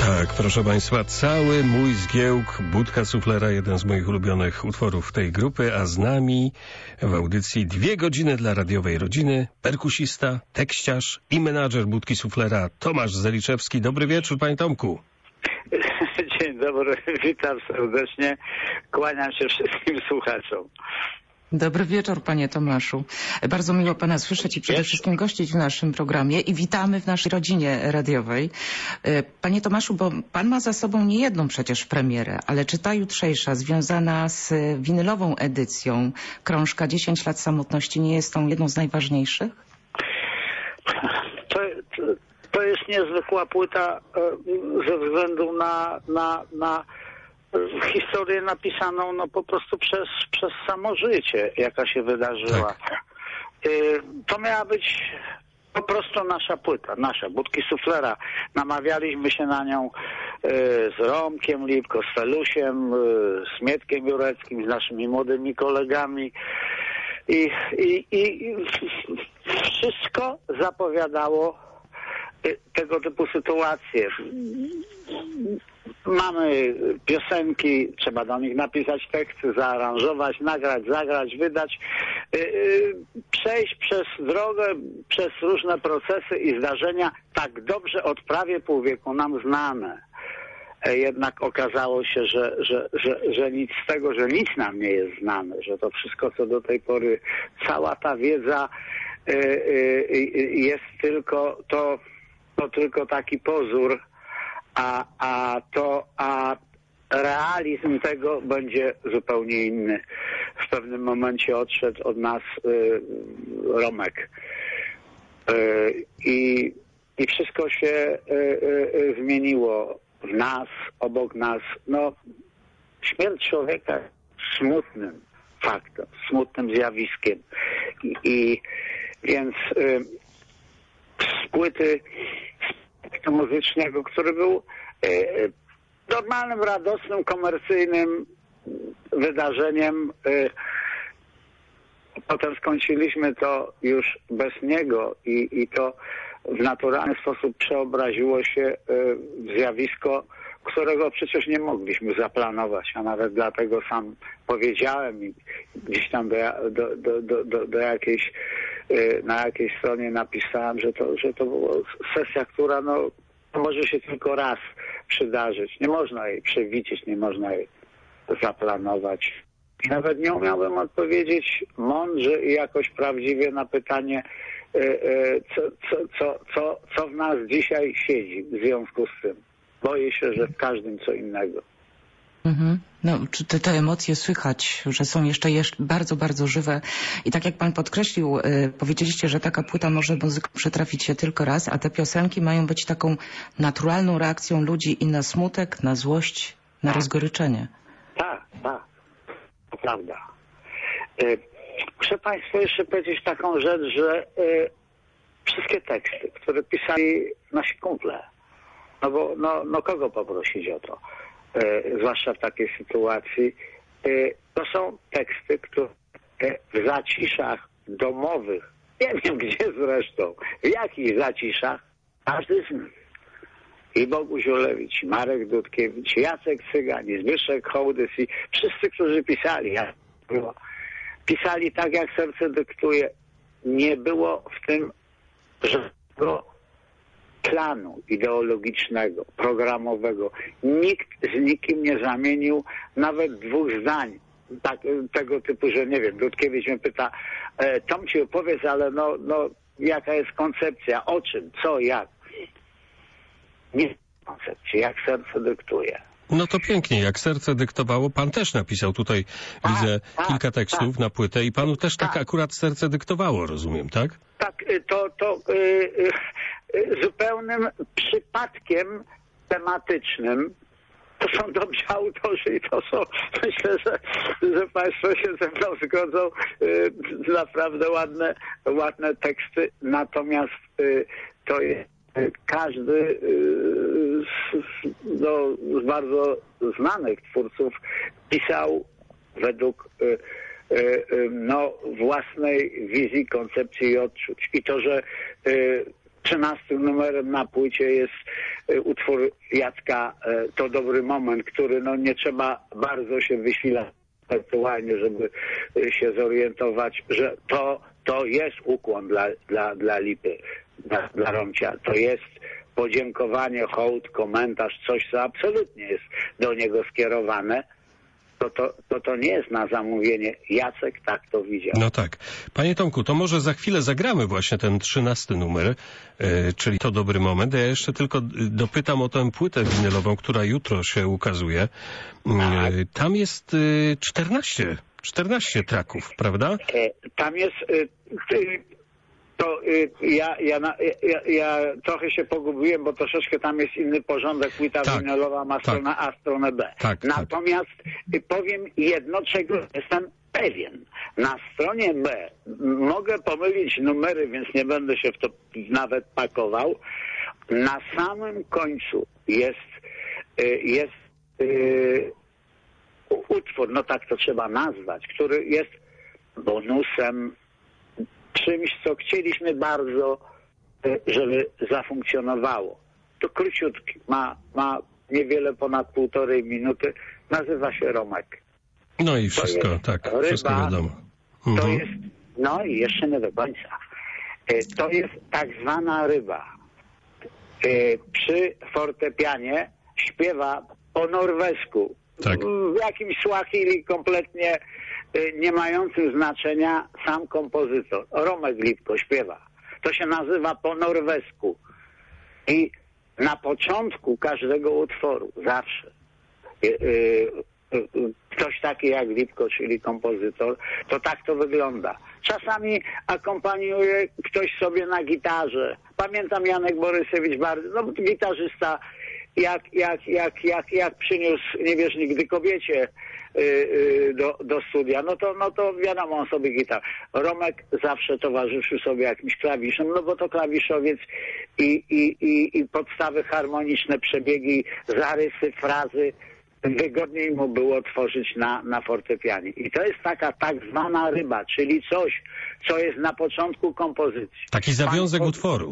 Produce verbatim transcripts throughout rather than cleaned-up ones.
Tak, proszę Państwa, cały mój zgiełk, Budka Suflera, jeden z moich ulubionych utworów tej grupy, a z nami w audycji Dwie godziny dla radiowej rodziny, perkusista, tekściarz i menadżer Budki Suflera, Tomasz Zeliczewski. Dobry wieczór, Panie Tomku. Dzień dobry, witam serdecznie, kłaniam się wszystkim słuchaczom. Dobry wieczór, panie Tomaszu. Bardzo miło pana słyszeć i przede wszystkim gościć w naszym programie i witamy w naszej rodzinie radiowej. Panie Tomaszu, bo pan ma za sobą nie jedną przecież premierę, ale czy ta jutrzejsza związana z winylową edycją krążka dziesięć lat samotności nie jest tą jedną z najważniejszych? To, to, to jest niezwykła płyta ze względu na, na, na historię napisaną no po prostu przez, przez samo życie, jaka się wydarzyła. Tak. To miała być po prostu nasza płyta, nasza, Budki Suflera. Namawialiśmy się na nią z Romkiem Lipko, z Felusiem, z Mietkiem Jureckim, z naszymi młodymi kolegami i, i, i wszystko zapowiadało tego typu sytuacje. Mamy piosenki, trzeba do nich napisać teksty, zaaranżować, nagrać, zagrać, wydać, yy, przejść przez drogę, przez różne procesy i zdarzenia tak dobrze od prawie pół wieku nam znane. Jednak okazało się, że, że, że, że nic z tego, że nic nam nie jest znane, że to wszystko, co do tej pory, cała ta wiedza yy, yy, jest tylko, to, to tylko taki pozór, A, a to, a realizm tego będzie zupełnie inny. W pewnym momencie odszedł od nas y, Romek. Y, i, I wszystko się y, y, zmieniło w nas, obok nas. No, śmierć człowieka smutnym faktem, smutnym zjawiskiem. I, i więc y, z płyty muzycznego, który był e, normalnym, radosnym, komercyjnym wydarzeniem. E, potem skończyliśmy to już bez niego i, i to w naturalny sposób przeobraziło się e, w zjawisko, którego przecież nie mogliśmy zaplanować, a nawet dlatego sam powiedziałem i gdzieś tam do, do, do, do, do, do jakiejś, na jakiejś stronie napisałem, że to, że to była sesja, która no, może się tylko raz przydarzyć. Nie można jej przewidzieć, nie można jej zaplanować. I nawet nie umiałbym odpowiedzieć mądrze i jakoś prawdziwie na pytanie, co, co, co, co, co w nas dzisiaj siedzi w związku z tym. Boję się, że w każdym co innego. Mhm. No, czy te, te emocje słychać, że są jeszcze, jeszcze bardzo, bardzo żywe. I tak jak pan podkreślił, y, powiedzieliście, że taka płyta może muzyką przytrafić się tylko raz, a te piosenki mają być taką naturalną reakcją ludzi i na smutek, na złość, na tak. rozgoryczenie. Tak, tak. To prawda. Y, muszę państwu jeszcze powiedzieć taką rzecz, że y, wszystkie teksty, które pisali nasi kumple, no bo no, no kogo poprosić o to? E, zwłaszcza w takiej sytuacji, e, to są teksty, które w zaciszach domowych, nie wiem gdzie zresztą, w jakich zaciszach, każdy z nich, i Boguś Ulewicz, i Marek Dudkiewicz, Jacek Cygan, i Zbyszek Hołdys, i wszyscy, którzy pisali, ja, było, pisali tak, jak serce dyktuje. Nie było w tym żadnego planu ideologicznego, programowego. Nikt z nikim nie zamienił nawet dwóch zdań. Tak, tego typu, że nie wiem, Dudkiewicz mnie pyta, e, Tom ci opowiedz, ale no, no jaka jest koncepcja, o czym, co, jak. Nie koncepcji, jak serce dyktuje. No to pięknie, jak serce dyktowało. Pan też napisał tutaj, tak, widzę, tak, kilka tekstów tak, na płytę i panu też tak, tak akurat serce dyktowało, rozumiem, tak? Tak, to, to y, y, y, zupełnym przypadkiem tematycznym. To są dobrzy autorzy i to są, myślę, że, że państwo się ze mną zgodzą, y, naprawdę ładne, ładne teksty. Natomiast y, to jest każdy z, no, z bardzo znanych twórców pisał według no, własnej wizji, koncepcji i odczuć. I to, że trzynastym numerem na płycie jest utwór Jacka To dobry moment, który no nie trzeba bardzo się wysilać intelektualnie, żeby się zorientować, że to, to jest ukłon dla, dla, dla Lipy, dla, dla Romcia. To jest podziękowanie, hołd, komentarz, coś, co absolutnie jest do niego skierowane. To, to, to, to nie jest na zamówienie. Jacek tak to widział. No tak. Panie Tomku, to może za chwilę zagramy właśnie ten trzynasty numer, yy, czyli To dobry moment. Ja jeszcze tylko dopytam o tę płytę winylową, która jutro się ukazuje. Yy, tam jest yy, czternaście, czternaście traków, prawda? E, tam jest... Yy, To y, ja, ja, ja, ja trochę się pogubiłem, bo troszeczkę tam jest inny porządek. Płyta tak, winylowa ma stronę tak. A, stronę B. Tak, Natomiast tak. powiem jedno, czego jestem pewien. Na stronie B mogę pomylić numery, więc nie będę się w to nawet pakował. Na samym końcu jest, y, jest y, utwór, no tak to trzeba nazwać, który jest bonusem, czymś, co chcieliśmy bardzo, żeby zafunkcjonowało. To króciutki, ma, ma niewiele ponad półtorej minuty, nazywa się Romek. No i wszystko, tak, ryba, wszystko wiadomo. Mhm. To jest, no i jeszcze nie do końca. To jest tak zwana ryba. Przy fortepianie śpiewa po norwesku. Tak. W jakimś Swahili kompletnie nie mającym znaczenia sam kompozytor. Romek Lipko śpiewa. To się nazywa po norwesku. I na początku każdego utworu zawsze ktoś taki jak Lipko, czyli kompozytor, to tak to wygląda. Czasami akompaniuje ktoś sobie na gitarze. Pamiętam Janek Borysewicz bardzo, no gitarzysta, jak, jak, jak, jak, jak przyniósł Nie wierz nigdy kobiecie yy, yy, do, do studia, no to, no to wiadomo, on sobie gitar. Romek zawsze towarzyszył sobie jakimś klawiszem, no bo to klawiszowiec i, i, i, i podstawy harmoniczne, przebiegi, zarysy, frazy, wygodniej mu było tworzyć na, na fortepianie. I to jest taka tak zwana ryba, czyli coś, co jest na początku kompozycji. Taki zawiązek Pan... utworu.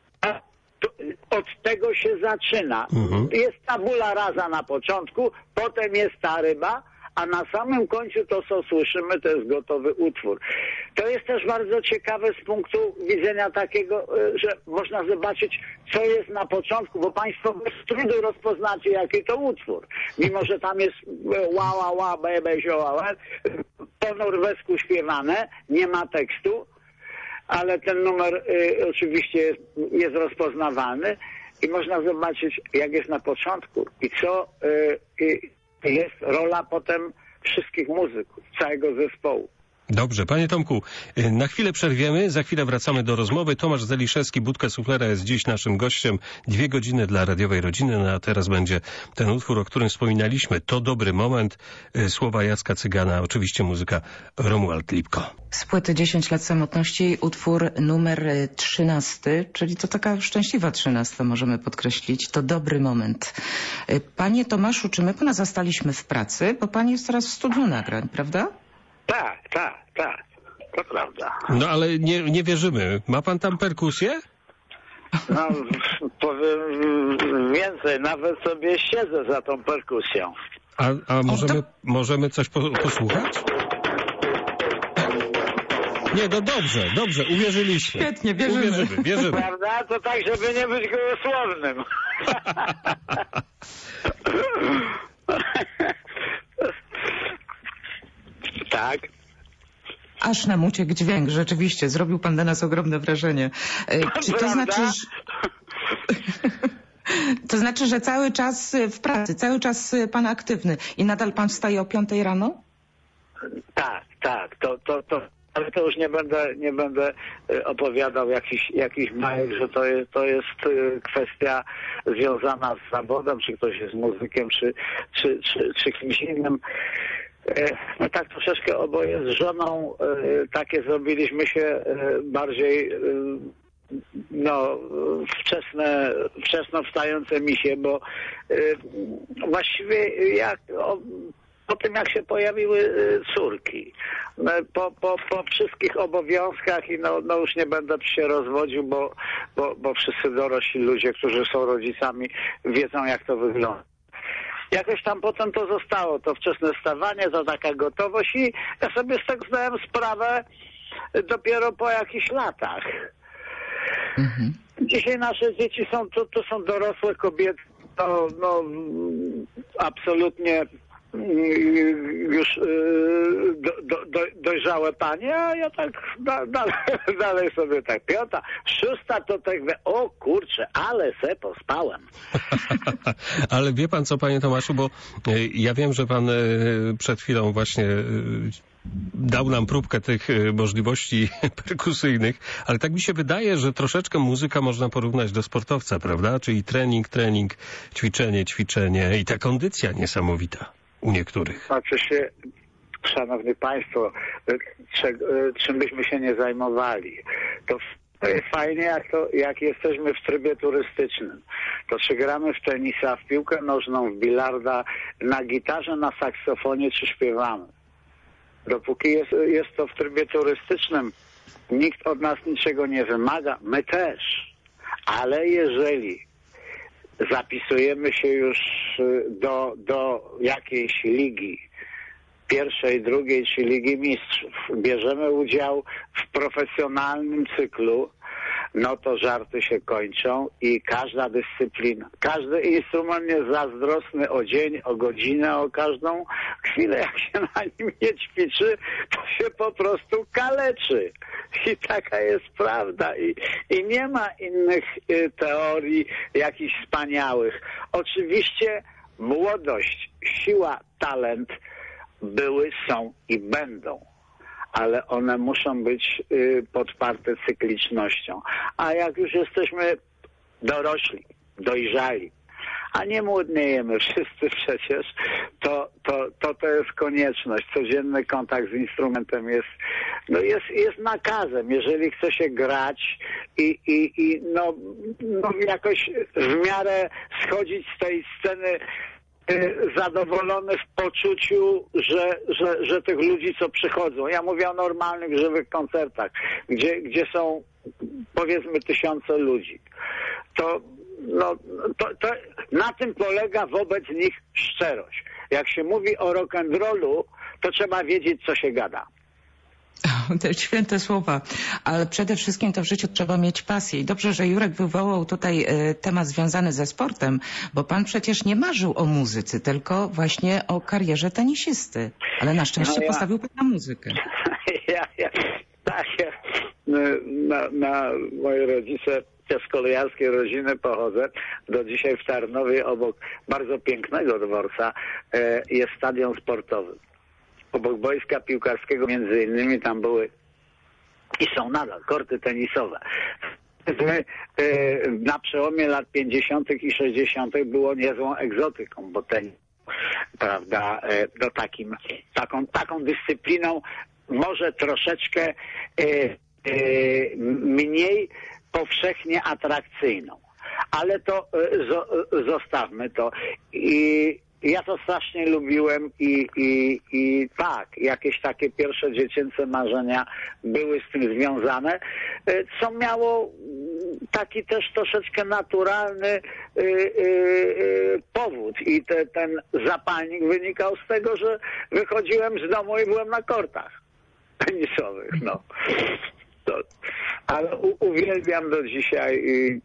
Od tego się zaczyna. Mhm. Jest tabula rasa na początku, potem jest ta ryba, a na samym końcu to, co słyszymy, to jest gotowy utwór. To jest też bardzo ciekawe z punktu widzenia takiego, że można zobaczyć, co jest na początku, bo Państwo bez trudu rozpoznacie, jaki to utwór. Mimo, że tam jest ła, ła, ła, be, be, zioła, ła, po norwesku śpiewane, nie ma tekstu, ale ten numer y, oczywiście jest, jest rozpoznawalny i można zobaczyć, jak jest na początku i co y, y, jest rola potem wszystkich muzyków, całego zespołu. Dobrze, panie Tomku, na chwilę przerwiemy, za chwilę wracamy do rozmowy. Tomasz Zeliszewski, Budka Suflera, jest dziś naszym gościem. Dwie godziny dla radiowej rodziny, no a teraz będzie ten utwór, o którym wspominaliśmy. To dobry moment. Słowa Jacka Cygana, oczywiście muzyka Romuald Lipko. Z płyty dziesięć lat samotności utwór numer trzynasty, czyli to taka szczęśliwa trzynasta, możemy podkreślić. To dobry moment. Panie Tomaszu, czy my pana zastaliśmy w pracy? Bo pan jest teraz w studiu nagrań, prawda? Tak, tak, tak. To prawda. No ale nie, nie wierzymy. Ma pan tam perkusję? No, powiem więcej. Nawet sobie siedzę za tą perkusją. A, a możemy, możemy coś po, posłuchać? Nie, no dobrze, dobrze, uwierzyliśmy. Świetnie, wierzymy. Uwierzymy, wierzymy. Prawda? To tak, żeby nie być gołosłownym. Tak. Aż nam uciekł dźwięk, rzeczywiście. Zrobił pan na nas ogromne wrażenie. E, czy to Prawda? znaczy, że... to znaczy, że cały czas w pracy, cały czas pan aktywny i nadal pan wstaje o piątej rano? Tak, tak. To, to, to, ale to już nie będę, nie będę opowiadał jakiś, jakiś bajek, że to jest, to jest kwestia związana z zawodem, czy ktoś jest muzykiem, czy, czy, czy, czy kimś innym. No tak troszeczkę oboje z żoną takie zrobiliśmy się bardziej no wczesne, wczesno wstające misie, bo właściwie jak po tym, jak się pojawiły córki. Po, po, po wszystkich obowiązkach i no, no już nie będę się rozwodził, bo, bo, bo wszyscy dorośli ludzie, którzy są rodzicami, wiedzą, jak to wygląda. Jakoś tam potem to zostało, to wczesne wstawanie, to taka gotowość i ja sobie z tego zdałem sprawę dopiero po jakichś latach. Mhm. Dzisiaj nasze dzieci są, to, to są dorosłe kobiety, no, no absolutnie już do, do, do, dojrzałe panie, a ja tak da, dalej, dalej sobie tak piąta, szósta to tak, o kurczę, ale se pospałem. Ale wie pan co, panie Tomaszu, bo ja wiem, że pan przed chwilą właśnie dał nam próbkę tych możliwości perkusyjnych, ale tak mi się wydaje, że troszeczkę muzyka można porównać do sportowca, prawda? Czyli trening, trening, ćwiczenie, ćwiczenie i ta kondycja niesamowita u niektórych. Znaczy się, szanowni państwo, czym byśmy się nie zajmowali, to jest fajnie, jak, to, jak jesteśmy w trybie turystycznym. To czy gramy w tenisa, w piłkę nożną, w bilarda, na gitarze, na saksofonie, czy śpiewamy. Dopóki jest, jest to w trybie turystycznym, nikt od nas niczego nie wymaga, my też. Ale jeżeli zapisujemy się już do, do jakiejś ligi, pierwszej, drugiej czy Ligi Mistrzów, bierzemy udział w profesjonalnym cyklu, no to żarty się kończą i każda dyscyplina, każdy instrument jest zazdrosny o dzień, o godzinę, o każdą chwilę. Jak się na nim nie ćwiczy, to się po prostu kaleczy. I taka jest prawda. I, i nie ma innych y, teorii jakichś wspaniałych. Oczywiście młodość, siła, talent były, są i będą. Ale one muszą być y, podparte cyklicznością. A jak już jesteśmy dorośli, dojrzali, a nie młodniejemy wszyscy przecież, to to, to to jest konieczność. Codzienny kontakt z instrumentem jest, no jest, jest nakazem. Jeżeli chce się grać i, i, i no, no jakoś w miarę schodzić z tej sceny zadowolony w poczuciu, że, że, że tych ludzi, co przychodzą, ja mówię o normalnych, żywych koncertach, gdzie, gdzie są powiedzmy tysiące ludzi, to, no, to, to na tym polega wobec nich szczerość. Jak się mówi o rock'n'rollu, to trzeba wiedzieć, co się gada. Te święte słowa, ale przede wszystkim to w życiu trzeba mieć pasję. I dobrze, że Jurek wywołał tutaj y, temat związany ze sportem, bo pan przecież nie marzył o muzyce, tylko właśnie o karierze tenisisty. Ale na szczęście no ja, postawił pan na muzykę. Ja, ja, tak, ja, na, na moje rodzice z kolejarskiej rodziny pochodzę. Do dzisiaj w Tarnowie obok bardzo pięknego dworca e, jest stadion sportowy. Obok boiska piłkarskiego między innymi tam były i są nadal korty tenisowe. My, e, na przełomie lat pięćdziesiątych i sześćdziesiątych było niezłą egzotyką, bo tenis, prawda, e, do takim, taką, taką dyscypliną może troszeczkę e, e, mniej powszechnie atrakcyjną. Ale to e, zo, zostawmy to. I ja to strasznie lubiłem i, i, i tak, jakieś takie pierwsze dziecięce marzenia były z tym związane, co miało taki też troszeczkę naturalny y, y, y, powód i te, ten zapalnik wynikał z tego, że wychodziłem z domu i byłem na kortach tenisowych, no. To, ale u, uwielbiam do dzisiaj y,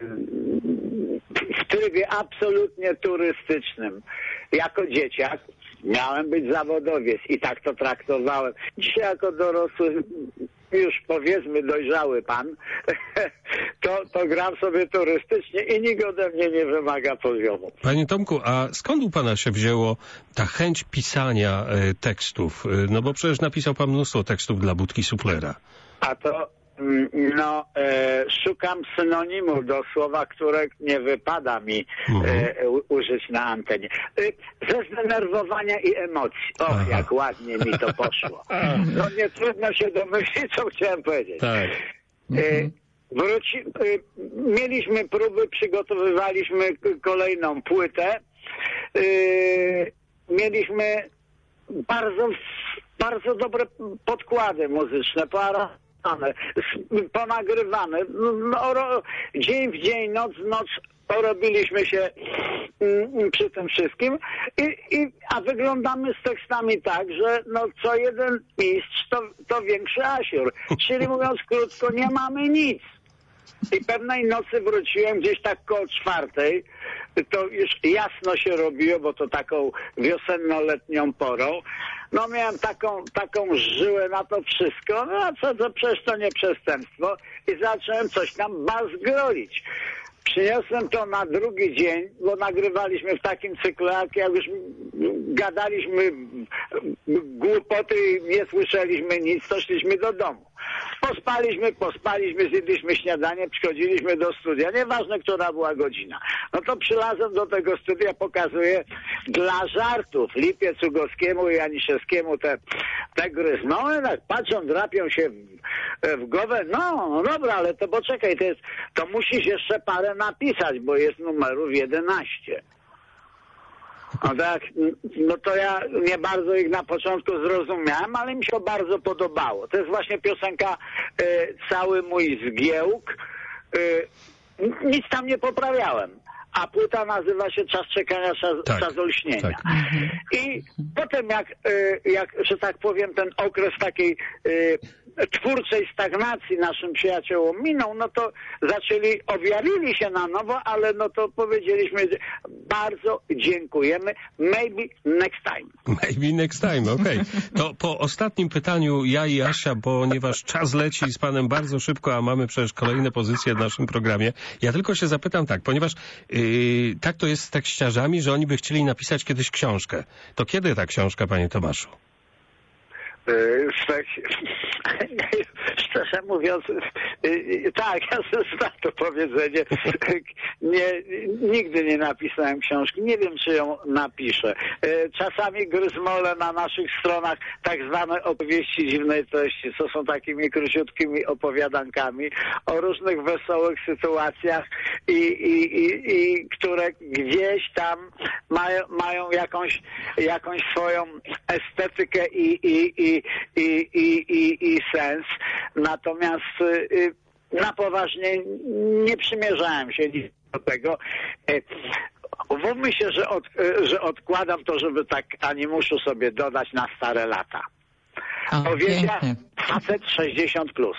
w trybie absolutnie turystycznym. Jako dzieciak miałem być zawodowiec i tak to traktowałem. Dzisiaj jako dorosły, już powiedzmy dojrzały pan, to, to gram sobie turystycznie i nikt ode mnie nie wymaga poziomu. Panie Tomku, a skąd u pana się wzięło ta chęć pisania y, tekstów? Y, no bo przecież napisał pan mnóstwo tekstów dla Budki Suflera. A to No, e, szukam synonimu do słowa, które nie wypada mi e, u, użyć na antenie. E, ze zdenerwowania i emocji. Och, Aha. jak ładnie mi to poszło. No nie trudno się domyślić, co chciałem powiedzieć. Tak. E, wróci, e, mieliśmy próby, przygotowywaliśmy kolejną płytę. E, mieliśmy bardzo, bardzo dobre podkłady muzyczne, poaranżowane, ponagrywane. No, ro, dzień w dzień, noc w noc porobiliśmy się mm, przy tym wszystkim, I, i, a wyglądamy z tekstami tak, że no, co jeden mistrz to, to większy asiur. Czyli mówiąc krótko, nie mamy nic. I pewnej nocy wróciłem gdzieś tak koło czwartej, to już jasno się robiło, bo to taką wiosenno-letnią porą. No miałem taką, taką żyłę na to wszystko, no a co, to przecież to nie przestępstwo. I zacząłem coś tam bazgrolić. Przyniosłem to na drugi dzień, bo nagrywaliśmy w takim cyklu, jak, jak już gadaliśmy głupoty i nie słyszeliśmy nic, to szliśmy do domu. Pospaliśmy, pospaliśmy, zjedliśmy śniadanie, przychodziliśmy do studia, nieważne, która była godzina. No to przylazłem do tego studia, pokazuję dla żartów Lipiec Ugowskiemu i Janiszewskiemu te, te gry. No tak patrzą, drapią się w, w głowę, no, no dobra, ale to poczekaj, to, jest, to musisz jeszcze parę napisać, bo jest numerów jedenaście. No tak, no to ja nie bardzo ich na początku zrozumiałem, ale mi się to bardzo podobało. To jest właśnie piosenka y, Cały mój zgiełk. Y, nic tam nie poprawiałem. A płyta nazywa się Czas czekania, czas, tak, czas olśnienia. Tak. I potem jak, y, jak, że tak powiem, ten okres takiej y, twórczej stagnacji naszym przyjaciołom minął, no to zaczęli, objawili się na nowo, ale no to powiedzieliśmy, bardzo dziękujemy, maybe next time. Maybe next time, okej. Okay. To po ostatnim pytaniu ja i Asia, ponieważ czas leci z panem bardzo szybko, a mamy przecież kolejne pozycje w naszym programie. Ja tylko się zapytam tak, ponieważ yy, tak to jest z tekściarzami, że oni by chcieli napisać kiedyś książkę. To kiedy ta książka, panie Tomaszu? Szczerze mówiąc, tak, ja znam to powiedzenie. Nie, nigdy nie napisałem książki. Nie wiem, czy ją napiszę. Czasami gryzmolę na naszych stronach tak zwane opowieści dziwnej treści, co są takimi króciutkimi opowiadankami o różnych wesołych sytuacjach i, i, i, i które gdzieś tam mają, mają jakąś, jakąś swoją estetykę i, i, i, i, i, i, i sens. Natomiast y, na poważnie nie przymierzałem się do tego. Umówmy się, że, od, że odkładam to, żeby tak animuszu sobie dodać na stare lata. Powiedział facet sześćdziesiąt plus.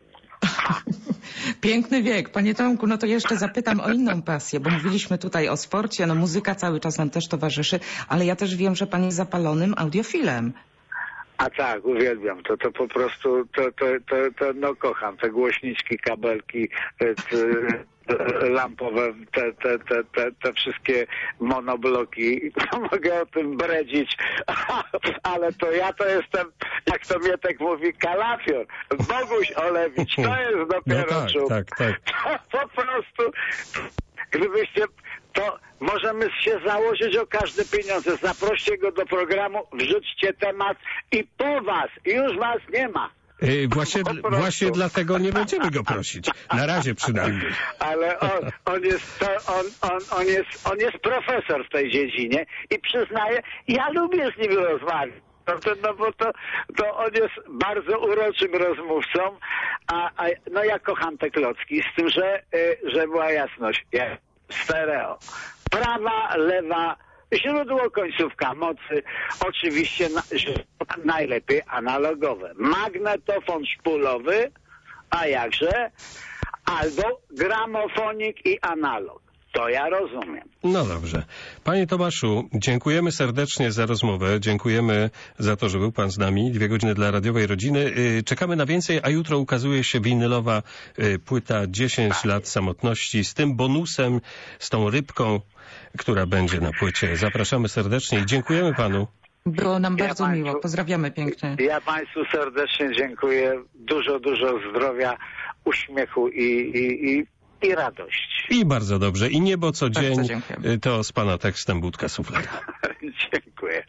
Piękny wiek. Panie Tomku, no to jeszcze zapytam o inną pasję, bo mówiliśmy tutaj o sporcie, no muzyka cały czas nam też towarzyszy, ale ja też wiem, że pan jest zapalonym audiofilem. A tak, uwielbiam to, to po prostu, to, to, to, to no kocham, te głośniczki, kabelki, te, te lampowe, te, te, te, te, te wszystkie monobloki, mogę o tym bredzić, ale to ja to jestem, jak to Mietek mówi, kalafior, Boguś Olewicz, to jest dopiero no tak, czub. tak, tak. To po prostu, gdybyście, to możemy się założyć o każde pieniądze. Zaproście go do programu, wrzućcie temat i po was, już was nie ma. Yy, właśnie, właśnie dlatego nie będziemy go prosić. Na razie przynajmniej. Ale on, on, jest, to, on, on, on, jest, on jest profesor w tej dziedzinie i przyznaję, ja lubię z nim rozmawiać. No, to, no bo to, to on jest bardzo uroczym rozmówcą, a, a no ja kocham te klocki, z tym, że, że była jasność. Ja, stereo. Prawa, lewa, źródło, końcówka mocy. Oczywiście na, najlepiej analogowe. Magnetofon szpulowy, a jakże? Albo gramofonik i analog. To ja rozumiem. No dobrze. Panie Tomaszu, dziękujemy serdecznie za rozmowę. Dziękujemy za to, że był pan z nami. Dwie godziny dla radiowej rodziny. Czekamy na więcej, a jutro ukazuje się winylowa płyta dziesięć lat samotności z tym bonusem, z tą rybką, która będzie na płycie. Zapraszamy serdecznie i dziękujemy panu. Było nam ja bardzo państwu, miło. Pozdrawiamy pięknie. Ja państwu serdecznie dziękuję. Dużo, dużo zdrowia, uśmiechu i, i, i I radość. I bardzo dobrze. I niebo co dzień to z pana tekstem Budka Suflera. Dziękuję.